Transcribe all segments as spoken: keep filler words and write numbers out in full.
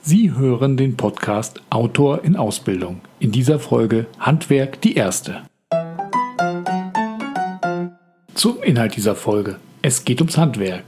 Sie hören den Podcast Autor in Ausbildung. In dieser Folge Handwerk die erste. Zum Inhalt dieser Folge. Es geht ums Handwerk.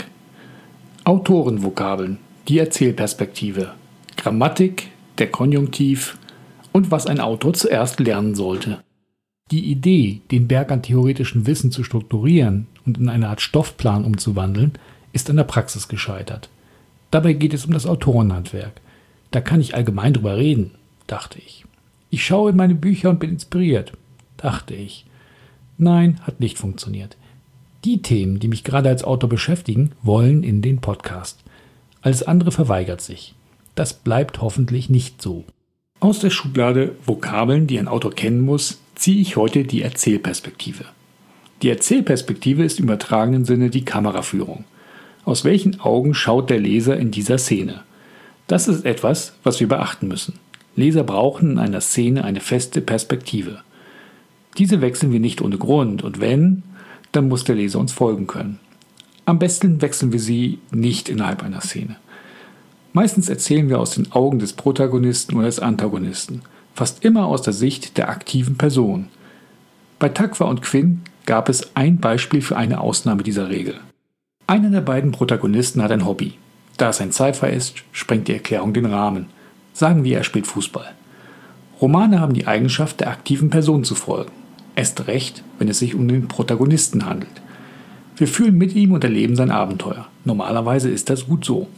Autorenvokabeln, die Erzählperspektive, Grammatik, der Konjunktiv und was ein Autor zuerst lernen sollte. Die Idee, den Berg an theoretischem Wissen zu strukturieren und in eine Art Stoffplan umzuwandeln, ist an der Praxis gescheitert. Dabei geht es um das Autorenhandwerk. Da kann ich allgemein drüber reden, dachte ich. Ich schaue in meine Bücher und bin inspiriert, dachte ich. Nein, hat nicht funktioniert. Die Themen, die mich gerade als Autor beschäftigen, wollen in den Podcast. Alles andere verweigert sich. Das bleibt hoffentlich nicht so. Aus der Schublade Vokabeln, die ein Autor kennen muss, ziehe ich heute die Erzählperspektive. Die Erzählperspektive ist im übertragenen Sinne die Kameraführung. Aus welchen Augen schaut der Leser in dieser Szene? Das ist etwas, was wir beachten müssen. Leser brauchen in einer Szene eine feste Perspektive. Diese wechseln wir nicht ohne Grund und wenn, dann muss der Leser uns folgen können. Am besten wechseln wir sie nicht innerhalb einer Szene. Meistens erzählen wir aus den Augen des Protagonisten oder des Antagonisten, fast immer aus der Sicht der aktiven Person. Bei Takwa und Quinn gab es ein Beispiel für eine Ausnahme dieser Regel. Einer der beiden Protagonisten hat ein Hobby. Da es ein Sci-Fi ist, sprengt die Erklärung den Rahmen. Sagen wir, er spielt Fußball. Romane haben die Eigenschaft, der aktiven Person zu folgen. Erst recht, wenn es sich um den Protagonisten handelt. Wir fühlen mit ihm und erleben sein Abenteuer. Normalerweise ist das gut so.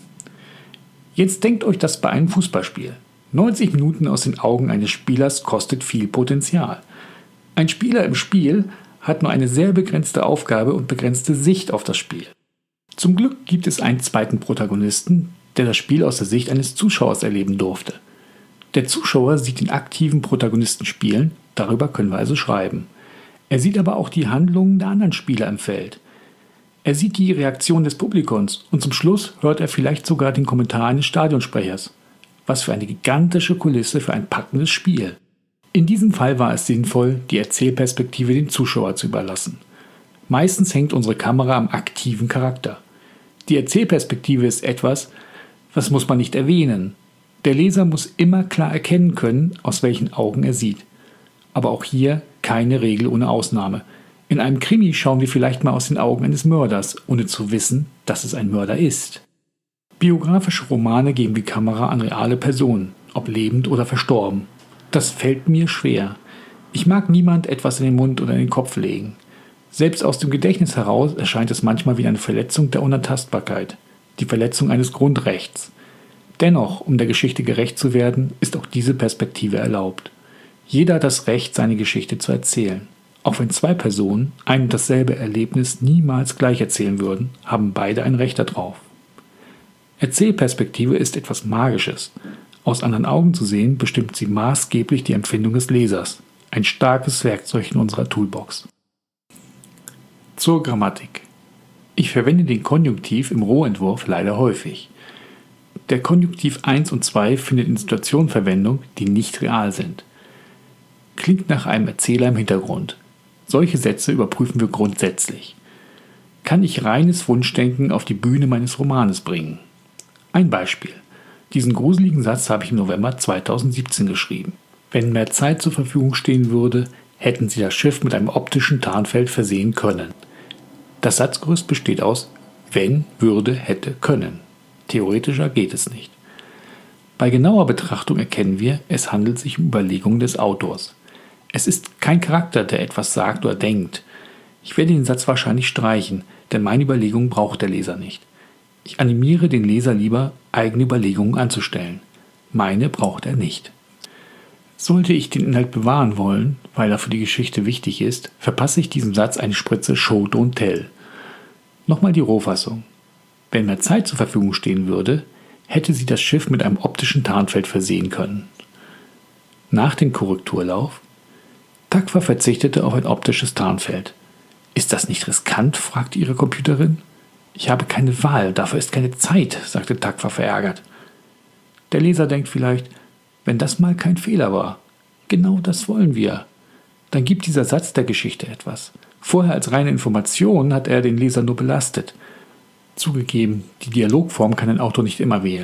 Jetzt denkt euch das bei einem Fußballspiel. neunzig Minuten aus den Augen eines Spielers kostet viel Potenzial. Ein Spieler im Spiel hat nur eine sehr begrenzte Aufgabe und begrenzte Sicht auf das Spiel. Zum Glück gibt es einen zweiten Protagonisten, der das Spiel aus der Sicht eines Zuschauers erleben durfte. Der Zuschauer sieht den aktiven Protagonisten spielen, darüber können wir also schreiben. Er sieht aber auch die Handlungen der anderen Spieler im Feld. Er sieht die Reaktion des Publikums und zum Schluss hört er vielleicht sogar den Kommentar eines Stadionsprechers. Was für eine gigantische Kulisse für ein packendes Spiel. In diesem Fall war es sinnvoll, die Erzählperspektive dem Zuschauer zu überlassen. Meistens hängt unsere Kamera am aktiven Charakter. Die Erzählperspektive ist etwas, was muss man nicht erwähnen. Der Leser muss immer klar erkennen können, aus welchen Augen er sieht. Aber auch hier keine Regel ohne Ausnahme. In einem Krimi schauen wir vielleicht mal aus den Augen eines Mörders, ohne zu wissen, dass es ein Mörder ist. Biografische Romane geben die Kamera an reale Personen, ob lebend oder verstorben. Das fällt mir schwer. Ich mag niemand etwas in den Mund oder in den Kopf legen. Selbst aus dem Gedächtnis heraus erscheint es manchmal wie eine Verletzung der Unantastbarkeit, die Verletzung eines Grundrechts. Dennoch, um der Geschichte gerecht zu werden, ist auch diese Perspektive erlaubt. Jeder hat das Recht, seine Geschichte zu erzählen. Auch wenn zwei Personen ein und dasselbe Erlebnis niemals gleich erzählen würden, haben beide ein Recht darauf. Erzählperspektive ist etwas Magisches. Aus anderen Augen zu sehen, bestimmt sie maßgeblich die Empfindung des Lesers. Ein starkes Werkzeug in unserer Toolbox. Zur Grammatik. Ich verwende den Konjunktiv im Rohentwurf leider häufig. Der Konjunktiv eins und zwei findet in Situationen Verwendung, die nicht real sind. Klingt nach einem Erzähler im Hintergrund. Solche Sätze überprüfen wir grundsätzlich. Kann ich reines Wunschdenken auf die Bühne meines Romanes bringen? Ein Beispiel. Diesen gruseligen Satz habe ich im November zweitausendsiebzehn geschrieben. Wenn mehr Zeit zur Verfügung stehen würde, hätten Sie das Schiff mit einem optischen Tarnfeld versehen können. Das Satzgerüst besteht aus wenn, würde, hätte, können. Theoretischer geht es nicht. Bei genauer Betrachtung erkennen wir, es handelt sich um Überlegungen des Autors. Es ist kein Charakter, der etwas sagt oder denkt. Ich werde den Satz wahrscheinlich streichen, denn meine Überlegungen braucht der Leser nicht. Ich animiere den Leser lieber, eigene Überlegungen anzustellen. Meine braucht er nicht. Sollte ich den Inhalt bewahren wollen, weil er für die Geschichte wichtig ist, verpasse ich diesem Satz eine Spritze Show Don't Tell. Nochmal die Rohfassung. Wenn mehr Zeit zur Verfügung stehen würde, hätte sie das Schiff mit einem optischen Tarnfeld versehen können. Nach dem Korrekturlauf. Takwa verzichtete auf ein optisches Tarnfeld. Ist das nicht riskant? Fragte ihre Computerin. Ich habe keine Wahl, dafür ist keine Zeit, sagte Takwa verärgert. Der Leser denkt vielleicht, wenn das mal kein Fehler war. Genau das wollen wir. Dann gibt dieser Satz der Geschichte etwas. Vorher als reine Information hat er den Leser nur belastet. Zugegeben, die Dialogform kann ein Autor nicht immer wählen.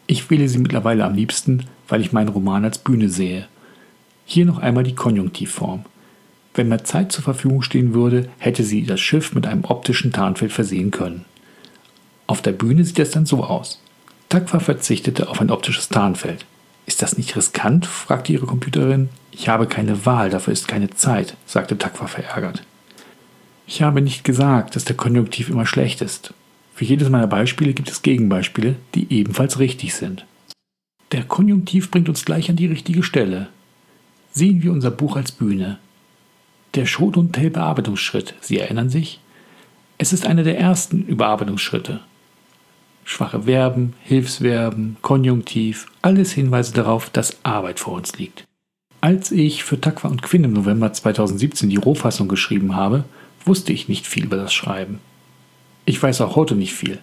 Ich wähle sie mittlerweile am liebsten, weil ich meinen Roman als Bühne sehe. Hier noch einmal die Konjunktivform. Wenn mehr Zeit zur Verfügung stehen würde, hätte sie das Schiff mit einem optischen Tarnfeld versehen können. Auf der Bühne sieht es dann so aus. Takva verzichtete auf ein optisches Tarnfeld. Ist das nicht riskant? Fragte ihre Computerin. Ich habe keine Wahl, dafür ist keine Zeit, sagte Takva verärgert. Ich habe nicht gesagt, dass der Konjunktiv immer schlecht ist. Für jedes meiner Beispiele gibt es Gegenbeispiele, die ebenfalls richtig sind. Der Konjunktiv bringt uns gleich an die richtige Stelle. Sehen wir unser Buch als Bühne. Der Show- und Tell-Bearbeitungsschritt, Sie erinnern sich? Es ist einer der ersten Überarbeitungsschritte. Schwache Verben, Hilfsverben, Konjunktiv, alles Hinweise darauf, dass Arbeit vor uns liegt. Als ich für Takva und Quinn im November zweitausendsiebzehn die Rohfassung geschrieben habe, wusste ich nicht viel über das Schreiben. Ich weiß auch heute nicht viel.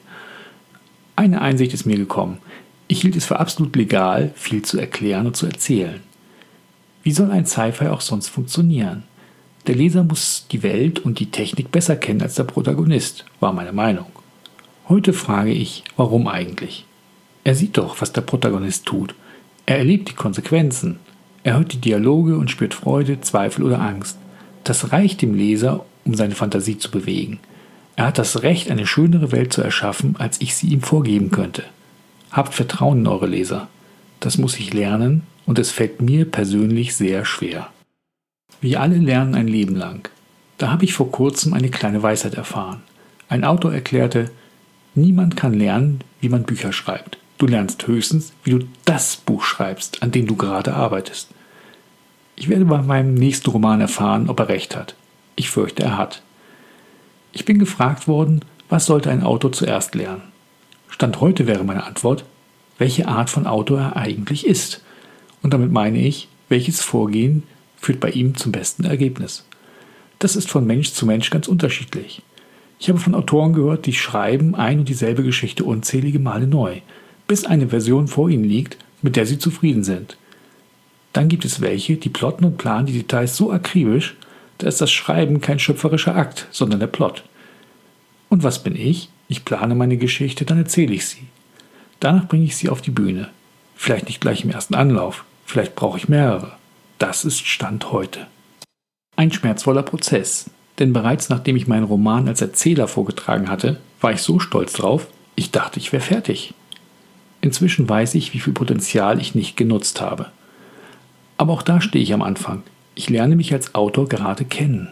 Eine Einsicht ist mir gekommen. Ich hielt es für absolut legal, viel zu erklären und zu erzählen. Wie soll ein Sci-Fi auch sonst funktionieren? Der Leser muss die Welt und die Technik besser kennen als der Protagonist, war meine Meinung. Heute frage ich, warum eigentlich? Er sieht doch, was der Protagonist tut. Er erlebt die Konsequenzen. Er hört die Dialoge und spürt Freude, Zweifel oder Angst. Das reicht dem Leser, um seine Fantasie zu bewegen. Er hat das Recht, eine schönere Welt zu erschaffen, als ich sie ihm vorgeben könnte. Habt Vertrauen in eure Leser. Das muss ich lernen und es fällt mir persönlich sehr schwer. Wir alle lernen ein Leben lang. Da habe ich vor kurzem eine kleine Weisheit erfahren. Ein Autor erklärte, niemand kann lernen, wie man Bücher schreibt. Du lernst höchstens, wie du das Buch schreibst, an dem du gerade arbeitest. Ich werde bei meinem nächsten Roman erfahren, ob er recht hat. Ich fürchte, er hat. Ich bin gefragt worden, was sollte ein Autor zuerst lernen? Stand heute wäre meine Antwort, welche Art von Autor er eigentlich ist. Und damit meine ich, welches Vorgehen führt bei ihm zum besten Ergebnis. Das ist von Mensch zu Mensch ganz unterschiedlich. Ich habe von Autoren gehört, die schreiben ein und dieselbe Geschichte unzählige Male neu, bis eine Version vor ihnen liegt, mit der sie zufrieden sind. Dann gibt es welche, die plotten und planen die Details so akribisch, da ist das Schreiben kein schöpferischer Akt, sondern der Plot. Und was bin ich? Ich plane meine Geschichte, dann erzähle ich sie. Danach bringe ich sie auf die Bühne. Vielleicht nicht gleich im ersten Anlauf, vielleicht brauche ich mehrere. Das ist Stand heute. Ein schmerzvoller Prozess, denn bereits nachdem ich meinen Roman als Erzähler vorgetragen hatte, war ich so stolz drauf, ich dachte, ich wäre fertig. Inzwischen weiß ich, wie viel Potenzial ich nicht genutzt habe. Aber auch da stehe ich am Anfang. Ich lerne mich als Autor gerade kennen.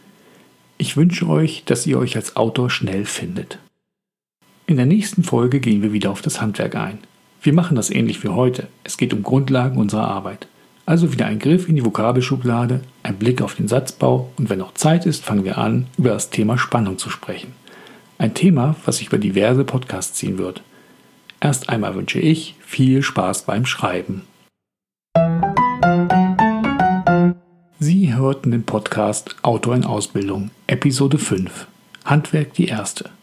Ich wünsche euch, dass ihr euch als Autor schnell findet. In der nächsten Folge gehen wir wieder auf das Handwerk ein. Wir machen das ähnlich wie heute. Es geht um Grundlagen unserer Arbeit. Also wieder ein Griff in die Vokabelschublade, ein Blick auf den Satzbau und wenn noch Zeit ist, fangen wir an, über das Thema Spannung zu sprechen. Ein Thema, was sich über diverse Podcasts ziehen wird. Erst einmal wünsche ich viel Spaß beim Schreiben. Sie hörten den Podcast Autor in Ausbildung, Episode fünf. Handwerk die erste.